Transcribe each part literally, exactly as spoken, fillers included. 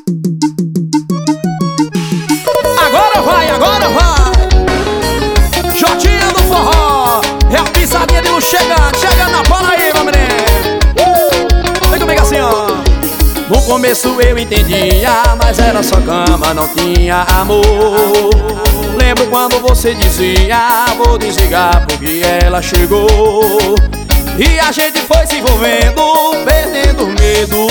Agora vai, agora vai! Jotinha do forró, é a pisadinha de luz chegando, chegando na bola aí, meu menino. uh! Vem comigo assim, ó. No começo eu entendia, mas era só cama, não tinha amor. Lembro quando você dizia, vou desligar porque ela chegou. E a gente foi se envolvendo, perdendo medo.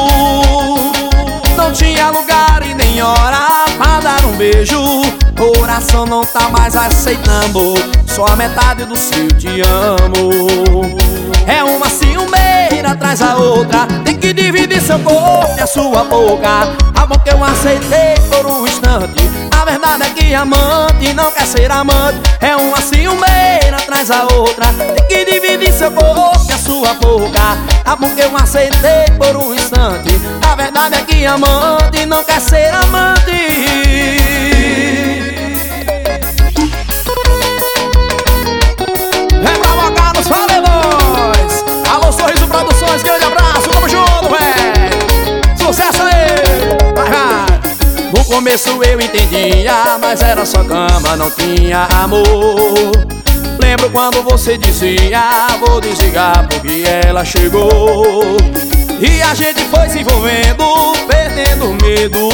Não tinha lugar e nem hora pra dar um beijo. Coração não tá mais aceitando só a metade do seu te amo. É uma ciumeira atrás da outra, tem que dividir seu corpo e a sua boca. Amor que eu aceitei por um instante, a verdade é que amante não quer ser amante. É uma ciumeira atrás da outra, tem que dividir seu corpo e a sua boca. Amor que eu aceitei por um instante, a verdade é que amante não quer ser amante. É pra bocar nos valedores. Alô, Sorriso Produções, grande abraço, tamo junto, véi. Sucesso aí, vai, vai. No começo eu entendia, mas era só cama, não tinha amor. Lembro quando você dizia, vou desligar porque ela chegou. E a gente foi se envolvendo, perdendo medo.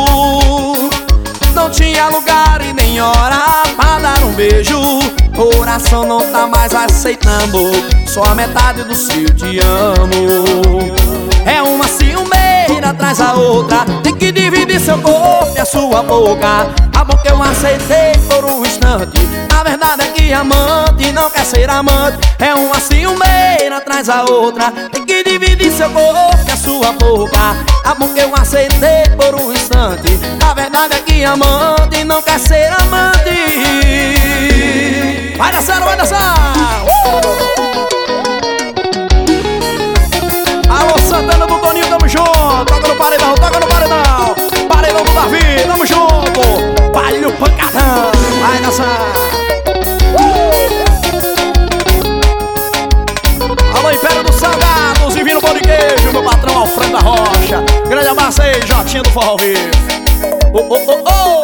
Não tinha lugar e nem hora pra dar um beijo. Coração não tá mais aceitando só a metade do seu te amo. É uma ciumeira atrás da outra, tem que dividir seu corpo e a sua boca. Amor que eu aceitei por um instante, a verdade é que amante não quer ser amante. É uma ciumeira atrás da outra, tem que dividir seu corpo e a sua boca. Amor que eu aceitei por um instante, a verdade é que amante não quer ser amante. Vai dançar, vai dançar! Uh! Alô, Santana do Toninho, tamo junto! Toca no paredão, toca no paredão! Paredão do Davi, tamo junto! Palho pancadão! Vai dançar! Uh! Alô, Império dos Salgados, Divino Pão de Queijo, meu patrão Alfredo da Rocha. Grande abraço aí, Jotinha do Forró Vivo. Oh, oh, oh, oh!